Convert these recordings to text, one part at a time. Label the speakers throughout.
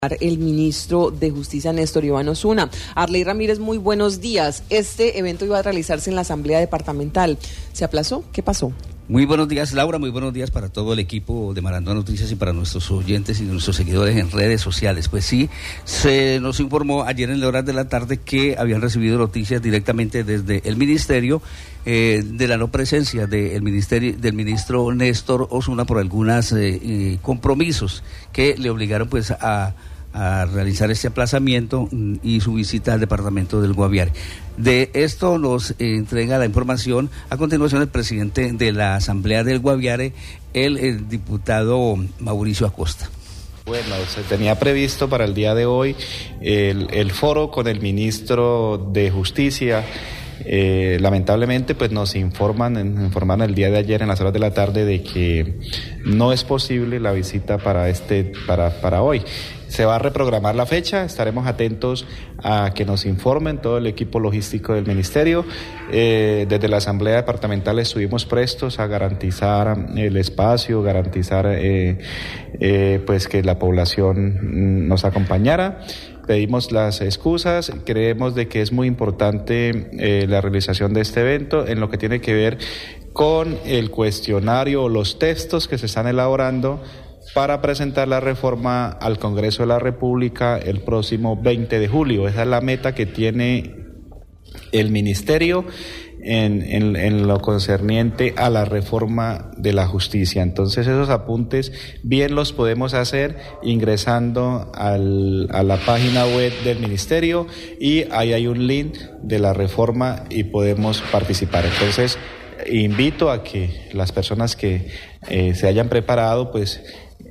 Speaker 1: El ministro de Justicia, Néstor Iván Osuna. Arley Ramírez, muy buenos días. Este evento iba a realizarse en la Asamblea Departamental. ¿Se aplazó? ¿Qué pasó?
Speaker 2: Muy buenos días, Laura, muy buenos días para todo el equipo de Maratón Noticias y para nuestros oyentes y nuestros seguidores en redes sociales. Pues sí, se nos informó ayer en las horas de la tarde que habían recibido noticias directamente desde el Ministerio de la no presencia del ministro Néstor Osuna por algunos compromisos que le obligaron pues a realizar este aplazamiento y su visita al departamento del Guaviare. De esto nos entrega la información a continuación el presidente de la Asamblea del Guaviare, el diputado Mauricio Acosta.
Speaker 3: Bueno, se tenía previsto para el día de hoy el foro con el ministro de Justicia. Lamentablemente pues nos informaron el día de ayer en las horas de la tarde de que no es posible la visita para hoy. Se va a reprogramar la fecha, estaremos atentos a que nos informen todo el equipo logístico del ministerio. Desde la Asamblea Departamental estuvimos prestos a garantizar el espacio, garantizar pues que la población nos acompañara. Pedimos las excusas, creemos de que es muy importante la realización de este evento en lo que tiene que ver con el cuestionario o los textos que se están elaborando para presentar la reforma al Congreso de la República el próximo 20 de julio. Esa es la meta que tiene el Ministerio en lo concerniente a la reforma de la justicia. Entonces esos apuntes bien los podemos hacer ingresando a la página web del Ministerio y ahí hay un link de la reforma y podemos participar. Entonces invito a que las personas que se hayan preparado pues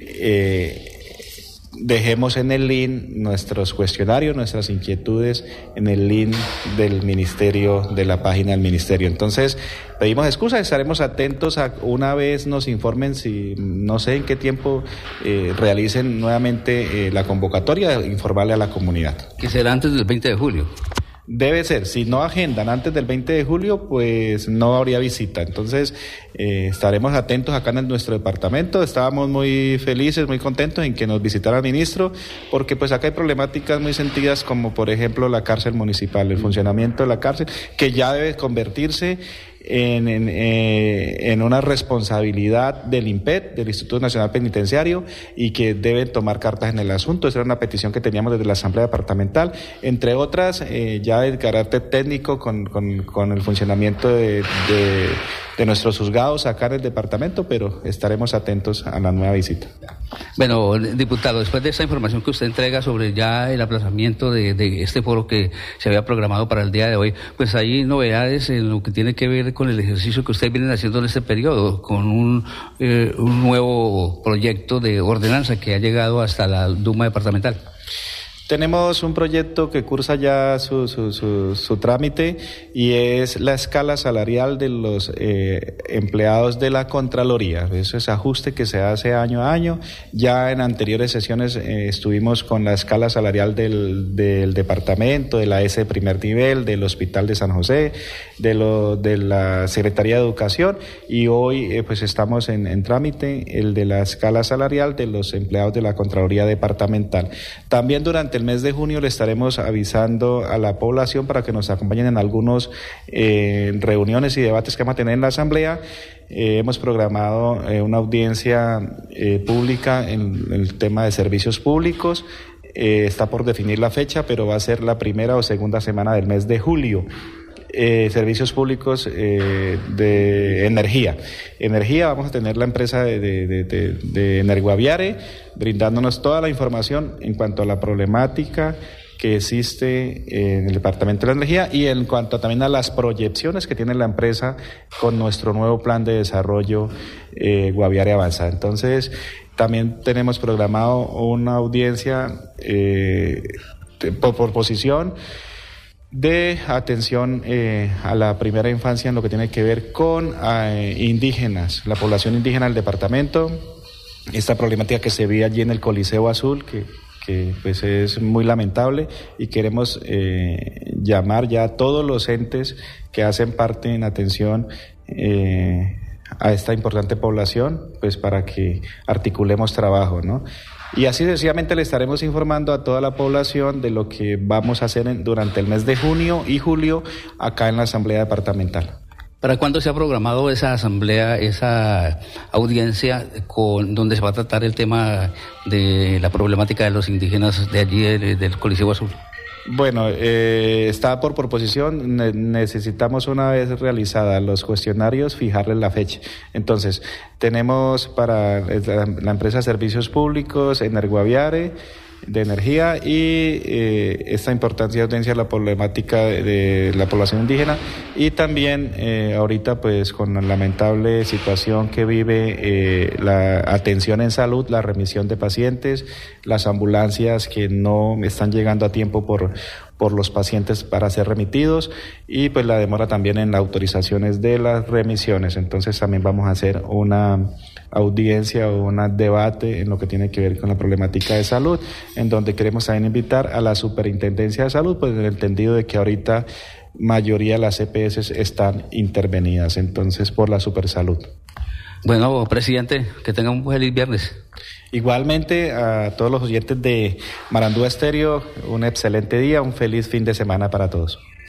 Speaker 3: dejemos en el link nuestros cuestionarios, nuestras inquietudes en el link del ministerio, de la página del ministerio. Entonces, pedimos excusas, estaremos atentos a una vez nos informen si, no sé en qué tiempo realicen nuevamente la convocatoria, informarle a la comunidad.
Speaker 2: Que será antes del 20 de julio.
Speaker 3: Debe ser, si no agendan antes del 20 de julio, pues no habría visita. Entonces, estaremos atentos acá en nuestro departamento. Estábamos muy felices, muy contentos en que nos visitara el ministro, porque pues acá hay problemáticas muy sentidas, como por ejemplo la cárcel municipal, el funcionamiento de la cárcel, que ya debe convertirse en una responsabilidad del INPET, del Instituto Nacional Penitenciario, y que deben tomar cartas en el asunto. Esa era una petición que teníamos desde la Asamblea Departamental, entre otras, ya de carácter técnico con el funcionamiento de nuestros juzgados acá en el departamento, pero estaremos atentos a la nueva visita.
Speaker 2: Bueno, diputado, después de esta información que usted entrega sobre ya el aplazamiento de este foro que se había programado para el día de hoy, pues hay novedades en lo que tiene que ver con el ejercicio que ustedes vienen haciendo en este periodo, con un nuevo proyecto de ordenanza que ha llegado hasta la Duma departamental.
Speaker 3: Tenemos un proyecto que cursa ya su trámite y es la escala salarial de los empleados de la Contraloría. Eso es ajuste que se hace año a año. Ya en anteriores sesiones estuvimos con la escala salarial del departamento, de la S de primer nivel, del Hospital de San José, de la Secretaría de Educación, y hoy pues estamos en trámite el de la escala salarial de los empleados de la Contraloría Departamental. También durante el mes de junio le estaremos avisando a la población para que nos acompañen en algunas reuniones y debates que vamos a tener en la Asamblea. Hemos programado una audiencia pública en el tema de servicios públicos. Está por definir la fecha, pero va a ser la primera o segunda semana del mes de julio. Servicios públicos de energía. Vamos a tener la empresa de Energuaviare brindándonos toda la información en cuanto a la problemática que existe en el Departamento de la Energía y en cuanto también a las proyecciones que tiene la empresa con nuestro nuevo plan de desarrollo Guaviare Avanza. Entonces, también tenemos programado una audiencia por posición de atención a la primera infancia en lo que tiene que ver con indígenas, la población indígena del departamento, esta problemática que se ve allí en el Coliseo Azul, que pues es muy lamentable, y queremos llamar ya a todos los entes que hacen parte en atención a esta importante población, pues para que articulemos trabajo, ¿no? Y así sucesivamente le estaremos informando a toda la población de lo que vamos a hacer durante el mes de junio y julio acá en la Asamblea Departamental.
Speaker 2: ¿Para cuándo se ha programado esa asamblea, esa audiencia donde se va a tratar el tema de la problemática de los indígenas de allí, del Coliseo Azul?
Speaker 3: Bueno, está por proposición, necesitamos una vez realizadas los cuestionarios fijarle la fecha. Entonces, tenemos para la empresa Servicios Públicos, Energoaviare, de energía y esta importante audiencia de la problemática de la población indígena y también ahorita pues con la lamentable situación que vive la atención en salud, la remisión de pacientes, las ambulancias que no están llegando a tiempo por los pacientes para ser remitidos y pues la demora también en las autorizaciones de las remisiones. Entonces también vamos a hacer una audiencia o un debate en lo que tiene que ver con la problemática de salud, en donde queremos también invitar a la Superintendencia de Salud, pues en el entendido de que ahorita mayoría de las EPS están intervenidas, entonces por la Supersalud.
Speaker 2: Bueno, presidente, que tenga un feliz viernes.
Speaker 3: Igualmente a todos los oyentes de Marandúa Estéreo, un excelente día, un feliz fin de semana para todos.